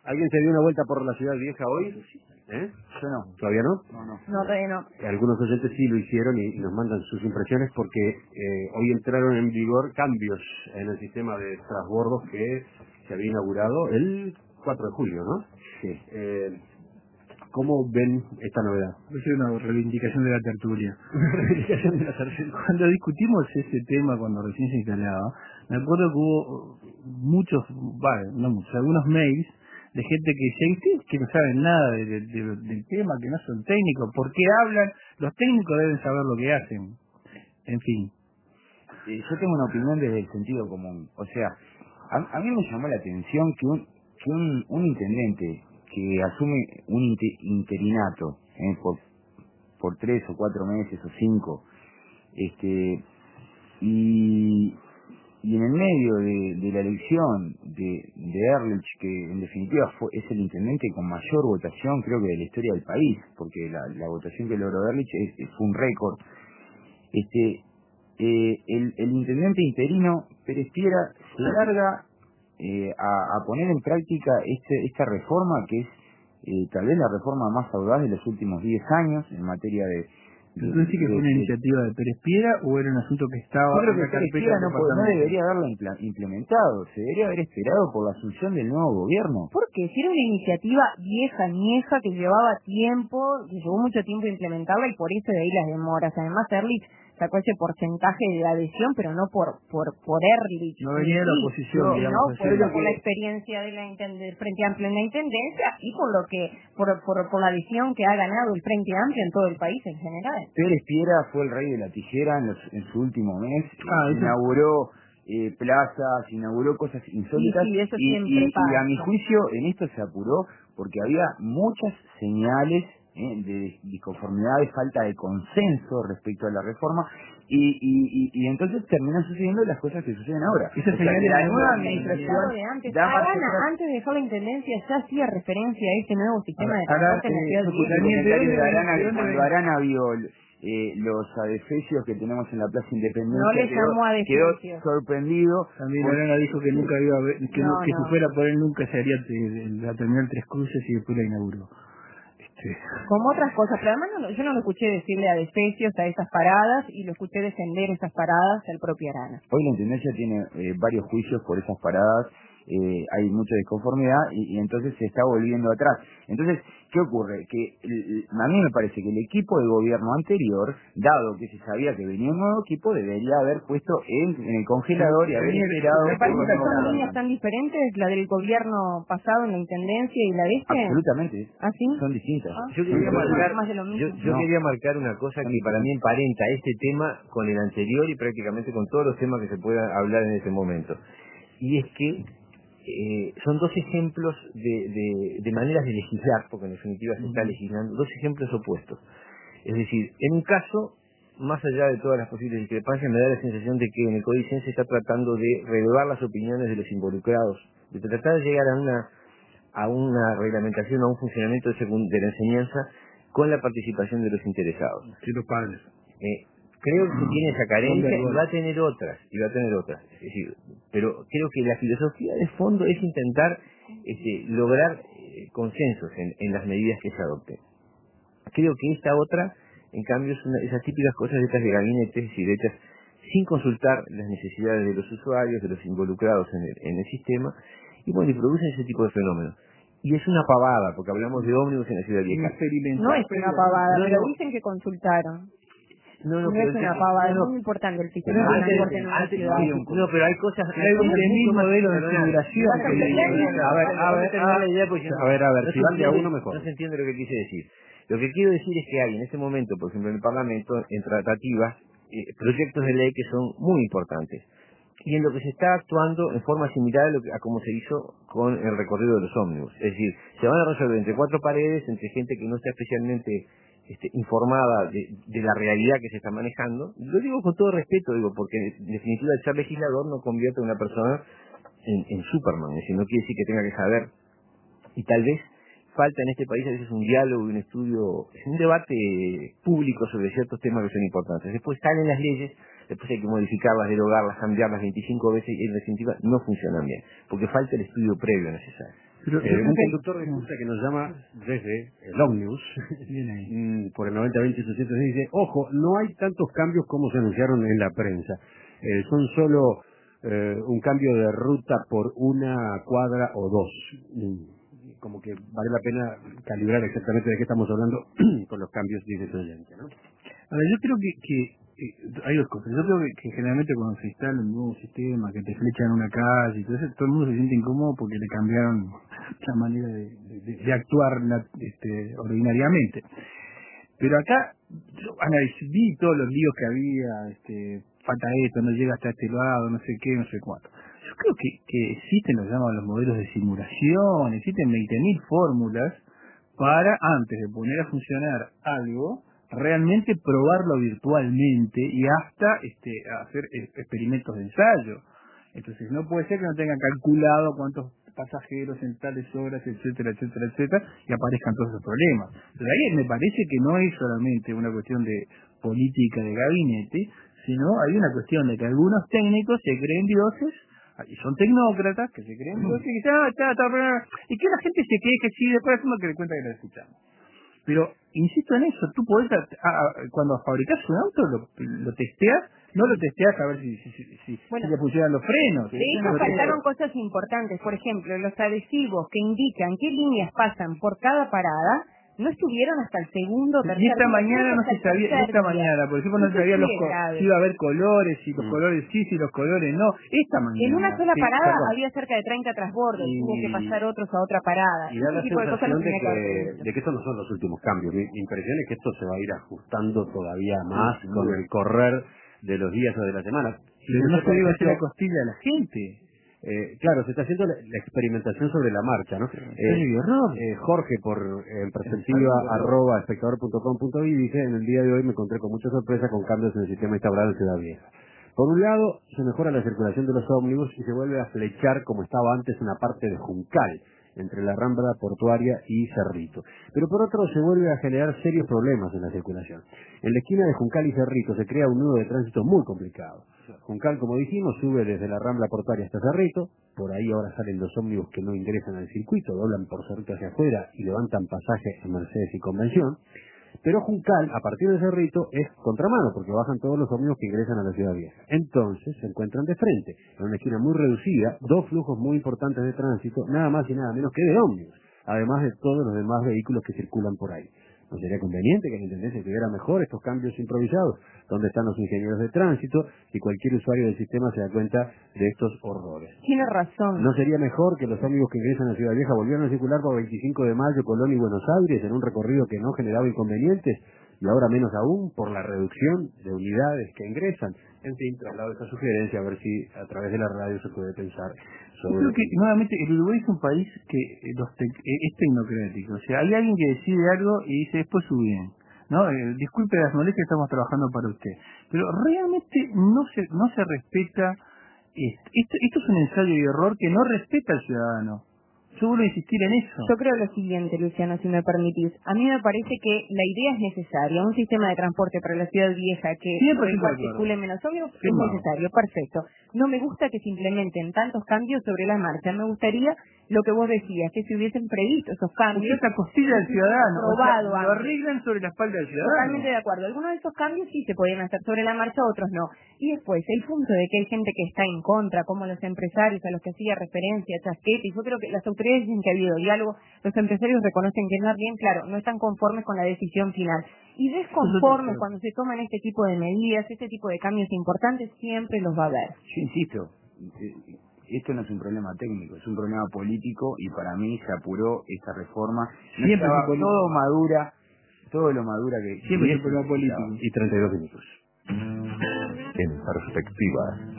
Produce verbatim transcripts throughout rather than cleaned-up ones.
¿Alguien se dio una vuelta por la Ciudad Vieja hoy? ¿Eh? Yo no. ¿Todavía no? No, no. No, todavía no. Algunos oyentes sí lo hicieron y, y nos mandan sus impresiones porque eh, hoy entraron en vigor cambios en el sistema de transbordos que se había inaugurado el cuatro de julio, ¿no? Sí. Eh, ¿Cómo ven esta novedad? Es una reivindicación de la tertulia. Una reivindicación de la tertulia. Cuando discutimos ese tema, cuando recién se instalaba, me acuerdo que hubo muchos, vale, no muchos, algunos mails de gente que dice, ustedes que no saben nada de, de, de, del tema, que no son técnicos, ¿por qué hablan? Los técnicos deben saber lo que hacen. En fin. Eh, yo tengo una opinión desde el sentido común. O sea, a, a mí me llamó la atención que un, que un, un intendente que asume un inter, interinato eh, por, por tres o cuatro meses o cinco, este, y, y en el medio de, de la elección de, de Ehrlich, que en definitiva fue, es el intendente con mayor votación creo que de la historia del país, porque la, la votación que logró Ehrlich es, es un récord, este, eh, el, el intendente interino Pérez Piera se larga eh, a, a poner en práctica este, esta reforma que es eh, tal vez la reforma más audaz de los últimos diez años en materia de... de ¿Entonces sí que fue una de, iniciativa de Pérez Piera o era un asunto que estaba yo creo en la que Pérez carpeta Piera del no, puede- no departamento? debería haberla impla- implementado, se debería haber esperado por la asunción del nuevo gobierno. Porque si era una iniciativa vieja, vieja, que llevaba tiempo, que llevó mucho tiempo implementarla y por eso de ahí las demoras. Además, Ehrlich sacó ese porcentaje de adhesión, pero no por por por Ehrlich. No venía de la sí, oposición, no, digamos. no, así. por, por la experiencia de la intende- Frente Amplio en la Intendencia y por lo que por, por, por la adhesión que ha ganado el Frente Amplio en todo el país en general. Pérez Piera fue el rey de la tijera en, los, en su último mes, Ah, eso- inauguró eh, plazas, inauguró cosas insólitas Sí, sí, eso y, siempre y, y a pasa. mi juicio en esto se apuró porque había muchas señales eh, de disconformidad, de falta de consenso respecto a la reforma y, y, y, y entonces terminan sucediendo las cosas que suceden ahora. Esas O sea, señales la no nueva eran administración Claro, de antes. da marcha Arana, atrás. antes de dejar la intendencia, ya hacía referencia a este nuevo sistema de Ahora, transporte en la eh, ciudad Yo vieja. escuché Daniel, ¿de comentarios de dónde ven- Arana de que dónde cuando ven? Arana vio eh, los adefesios que tenemos en la Plaza No Independencia le quedó, llamó quedó adefesios. sorprendido. También por- Arana dijo que nunca iba a ver, que, no, No, que si no. fuera por él nunca se haría eh, la terminal Tres Cruces y después la inauguró. Este, Como otras cosas, pero además no, lo- yo no lo escuché decirle adefesios a esas paradas y lo escuché defender esas paradas al propio Arana. Hoy la Intendencia tiene eh, varios juicios por esas paradas, eh, hay mucha disconformidad y, y entonces se está volviendo atrás. Entonces, ¿qué ocurre? Que el- a mí me parece que el equipo de gobierno anterior, dado que se sabía que venía un nuevo equipo, debería haber puesto en, en el congelador y haber Daniel, esperado. Me parece por que los son nuevos líneas tan diferentes, la del gobierno pasado en la intendencia y la de este. Absolutamente, ¿Ah, sí? son distintas. Ah, Yo quería no, marcar, más de lo yo, mismo. yo No. quería marcar una cosa que para mí emparenta este tema con el anterior y prácticamente con todos los temas que se puedan hablar en este momento. Y es que eh, son dos ejemplos de, de, de maneras de legislar, porque en definitiva se está legislando, dos ejemplos opuestos. Es decir, en un caso, más allá de todas las posibles discrepancias, me da la sensación de que en el Códice se está tratando de relevar las opiniones de los involucrados, de tratar de llegar a una a una reglamentación, a un funcionamiento de, segun- de la enseñanza con la participación de los interesados. sí, los padres. Eh, creo que tiene esa carencia y Son va a tener otras, y va a tener otras. Es decir, pero creo que la filosofía de fondo es intentar este, lograr eh, consensos en, en las medidas que se adopten. Creo que esta otra, en cambio, es una, esas típicas cosas de estas de gabinetes y de hechas sin consultar las necesidades de los usuarios, de los involucrados en el, en el sistema, y bueno, y producen ese tipo de fenómenos. Y es una pavada, porque hablamos de ómnibus en la ciudad Un vieja. experimento. No es una pavada, No, pero no. dicen que consultaron. No, no, No pero es el una tema- pavada, no, es no. muy importante el Pero sistema de antes, transporte en una antes ciudad. no, pero hay cosas, hay Hay cosas un mucho más- modelo de perdona, figuración. no, que- no, A ver, a ver, terminar la a idea, porque yo no- a ver, a ver, no si se van de a entiende- uno mejor. no se entiende lo que quise decir. Lo que quiero decir es que hay en este momento, por ejemplo en el Parlamento, en tratativas, eh, proyectos de ley que son muy importantes. Y en lo que se está actuando en forma similar a, lo que, a como se hizo con el recorrido de los ómnibus. Es decir, se van a resolver entre cuatro paredes, entre gente que no está especialmente este, informada de, de la realidad que se está manejando. Lo digo con todo respeto, digo, porque en definitiva el ser legislador no convierte a una persona en, en Superman, es decir, no quiere decir que tenga que saber. Y tal vez falta en este país a veces un diálogo y un estudio, un debate público sobre ciertos temas que son importantes. Después salen las leyes, después hay que modificarlas, derogarlas, cambiarlas veinticinco veces y en definitiva no funcionan bien, porque falta el estudio previo necesario. Pero, eh, un conductor de cursa que nos llama desde el ómnibus por el noventa veinte ochocientos dice, ojo, no hay tantos cambios como se anunciaron en la prensa. Eh, son solo eh, un cambio de ruta por una cuadra o dos. Como que vale la pena calibrar exactamente de qué estamos hablando con los cambios, dice el oyente, ¿no? Ahora, yo creo que, que eh, hay dos cosas. Yo creo que, que generalmente cuando se instala un nuevo sistema, que te flechan una calle y todo eso, todo el mundo se siente incómodo porque le cambiaron la manera de, de, de actuar este, ordinariamente. Pero acá, yo analicé, vi todos los líos que había, este, falta esto, no llega hasta este lado, no sé qué, no sé cuánto. Yo creo que, que existen, lo llaman los modelos de simulación, existen veinte mil fórmulas para, antes de poner a funcionar algo, realmente probarlo virtualmente y hasta este, hacer experimentos de ensayo. Entonces no puede ser que no tengan calculado cuántos pasajeros en tales horas, etcétera, etcétera, etcétera, y aparezcan todos esos problemas. Pero ahí me parece que no es solamente una cuestión de política de gabinete, sino hay una cuestión de que algunos técnicos se creen dioses, y son tecnócratas que se creen dioses, y, ah, ta, ta, ta, y que la gente se queje, sí, después hacemos que le cuenta que lo escuchamos. Pero, insisto en eso, tú podés, a, a, cuando fabricas un auto, lo, lo testeas, no lo testeas a ver si, si, si, si, bueno, si le funcionan los frenos. De hecho, faltaron cosas importantes. Por ejemplo, los adhesivos que indican qué líneas pasan por cada parada, no estuvieron hasta el segundo o tercer día. Y esta día, mañana no se sabía, y esta mañana, por ejemplo, no se sabía los si iba a haber colores, si los mm. colores sí, si los colores no. Esta mañana. En una sola sí, parada perdón. había cerca de treinta transbordos, y tuvo que pasar otros a otra Y parada. da la tipo de cosas sensación de que, que, de que estos no son los últimos cambios. Mi, mi impresión es que esto se va a ir ajustando todavía más sí, con el correr de los días o de la semana. Pero no se debe hacer la costilla a la gente. Eh, claro, se está haciendo la, la experimentación sobre la marcha, ¿no? Eh, eh, Jorge, por en perspectiva arroba espectador punto com punto i dice, en el día de hoy me encontré con mucha sorpresa con cambios en el sistema instaurado en Ciudad Vieja. Por un lado, se mejora la circulación de los ómnibus y se vuelve a flechar como estaba antes una parte de Juncal, entre la Rambla Portuaria y Cerrito. Pero por otro, se vuelve a generar serios problemas en la circulación. En la esquina de Juncal y Cerrito se crea un nudo de tránsito muy complicado. Juncal, como dijimos, sube desde la Rambla Portuaria hasta Cerrito, por ahí ahora salen los ómnibus que no ingresan al circuito, doblan por Cerrito hacia afuera y levantan pasaje en Mercedes y Convención. Pero Juncal, a partir de Cerrito, es contramano, porque bajan todos los ómnibus que ingresan a la Ciudad Vieja. Entonces, se encuentran de frente, en una esquina muy reducida, dos flujos muy importantes de tránsito, nada más y nada menos que de ómnibus, además de todos los demás vehículos que circulan por ahí. ¿No sería conveniente que la Intendencia tuviera mejor estos cambios improvisados? ¿Dónde están los ingenieros de tránsito? Si cualquier usuario del sistema se da cuenta de estos horrores. Tiene razón. ¿No sería mejor que los ómnibus que ingresan a Ciudad Vieja volvieran a circular por veinticinco de mayo, Colón y Buenos Aires en un recorrido que no generaba inconvenientes? Y ahora menos aún por la reducción de unidades que ingresan. En fin, traslado esta sugerencia a ver si a través de la radio se puede pensar sobre... Yo creo que, nuevamente, el Uruguay es un país que los te es tecnocrático. O sea, hay alguien que decide algo y dice, después su bien. ¿No? Eh, disculpe las molestias, estamos trabajando para usted. Pero realmente no se no se respeta... Esto, esto, esto es un ensayo y error que no respeta al ciudadano. Yo vuelvo a insistir en eso. Yo creo lo siguiente, Luciano, si me permitís. A mí me parece que la idea es necesaria. Un sistema de transporte para la ciudad vieja que por el cual circule menos ómnibus es necesario, perfecto. No me gusta que se implementen tantos cambios sobre la marcha. Me gustaría lo que vos decías, que se hubiesen previsto esos cambios. Esa costilla del ciudadano. Probado, o sea, lo arreglan sobre la espalda del ciudadano. Totalmente de acuerdo. Algunos de esos cambios sí se podían hacer sobre la marcha, otros no. Y después, el punto de que hay gente que está en contra, como los empresarios a los que hacía referencia, Chasquete, y yo creo que las autoridades dicen que ha habido diálogo, los empresarios reconocen que más bien, claro, no están conformes con la decisión final. Y desconformes cuando se toman este tipo de medidas, este tipo de cambios importantes, siempre los va a haber. Yo insisto, esto no es un problema técnico, es un problema político y para mí se apuró esta reforma. No siempre estaba todo madura, todo lo madura que... Siempre es un problema político. Y treinta y dos minutos. En perspectiva.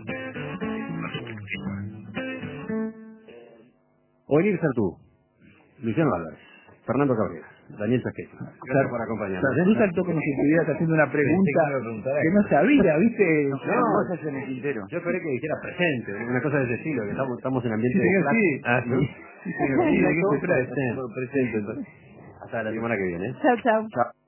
Oenir Sartú, Luciano Álvarez, Fernando Cabrera, Daniel Chasquete. Gracias por acompañarnos. Tú saltó como si estuvieras haciendo una pregunta que no sabía, ¿viste? No, cosas en el tintero. Yo esperé que dijera presente, una cosa de ese estilo, que estamos, estamos en ambiente sí, de clase. Sí, ah, sí. sí, sí, sí, presente. Presente. Hasta la semana que viene. Chao, chao. Chao.